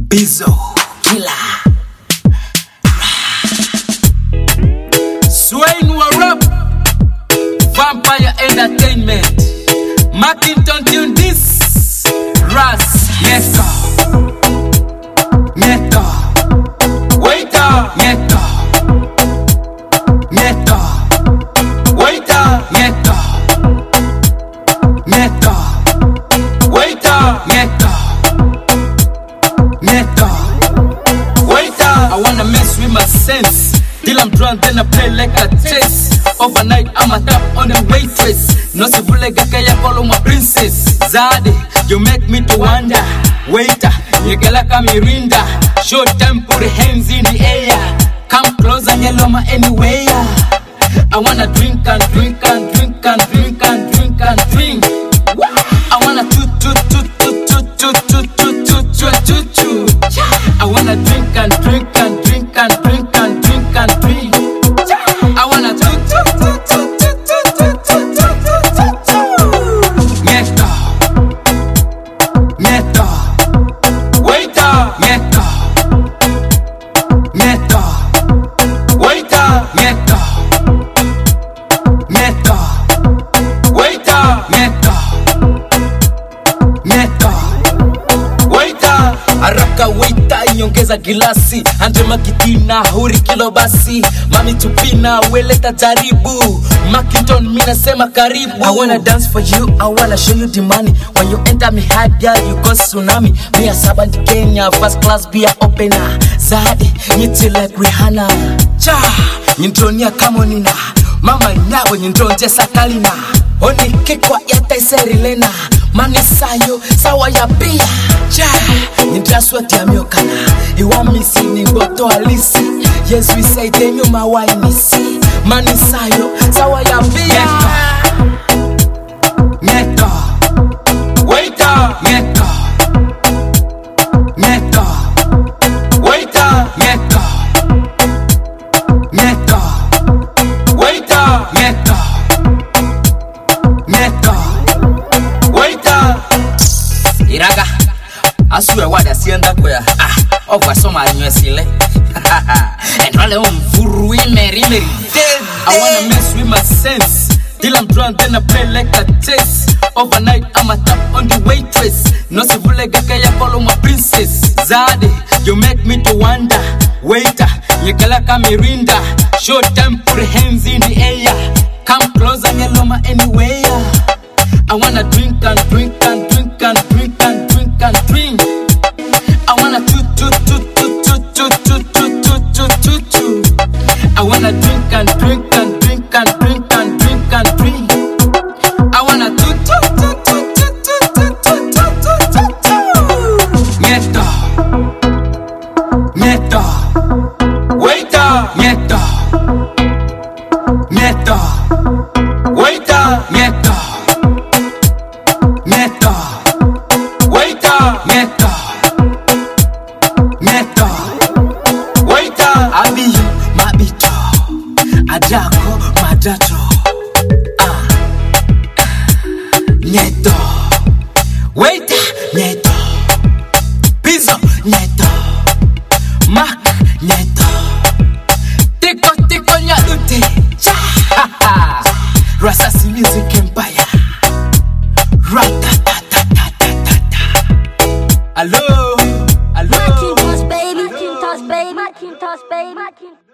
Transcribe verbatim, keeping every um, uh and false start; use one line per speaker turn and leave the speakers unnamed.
Bizzo Killer Swain Warab Vampire Entertainment Mackinton tune this Ras Neto Neto Waiter Neto Neto Waiter Neto Neto Waiter Neto Neto Waiter I wanna mess with my sense till I'm drunk, then I play like a chess. Overnight, I'm a tap on a waitress. No se vulega kaya call my princess. Zade, you make me to wonder. Waiter, yegela kamirinda. Show time, put the hands in the air. Come close and yellow my anywhere. I wanna drink and drink and drink and drink and drink and drink. I wanna toot toot toot toot toot toot toot toot toot toot toot. I wanna drink and drink and drink and drink and drink and drink. I wanna toot toot toot toot toot toot toot toot toot toot. Neto, Neto, Waiter, Neto, Neto, Waiter, Neto, Neto, Waiter, Neto, Neto, Waiter. Haraka waiter iongeza gilasi Andema kitina huri kilo basi Mami tupina weleta jaribu Mackinton mina sema karibu I wanna dance for you, I wanna show you the money When you enter me hard girl you go tsunami Me a Sabanti Kenya, first class beer opener Zadi, niti like Rihanna Cha, nyintonia kamonina Mama nyawe nyintonje sakalina Oni kikwa yata iseri lena Mani sayo, sawa ya pia Cha, nintraswati ya miokana Iwa misi ni boto alisi Yes we say tenyo mawai misi Mani sayo, sawa ya pia Neto Waiter Neto Neto Waiter Neto Neto Waiter Neto Neto Waiter Iraga Asue wada sienda kwea Ah, ogwa soma nywesile Enrale umfuru imeri imeri I wanna mess with my sense till I'm drunk, then I play like a chess. Overnight, I'm a tap on the waitress. No se vulega kaya call my princess. Zade, you make me to wonder. Waiter, yegela kamirinda. Show time, put hands in the air. Come close and yellow my anywhere. I wanna drink and drink and drink and drink and drink and drink. I wanna toot toot toot toot toot toot toot toot toot toot toot. I wanna drink and drink and drink and drink and drink and drink. I wanna toot toot toot toot toot toot toot toot toot toot. Neto, Neto, Waiter, Neto, Neto, Waiter, Neto, Neto, Waiter, Neto, Neto, Waiter. Abiyu, mabito, Adako, madato. Ah, Neto, Waiter, Neto, Bizzo, Neto, Mac, Neto, Tiko, Tiko, Nyadute, Cha, ha, ha, Rasasi Music Empire, Ratatatatata. Hello, hello.
Mackintosh baby, Mackintosh baby, Mackintosh baby, Mackintosh.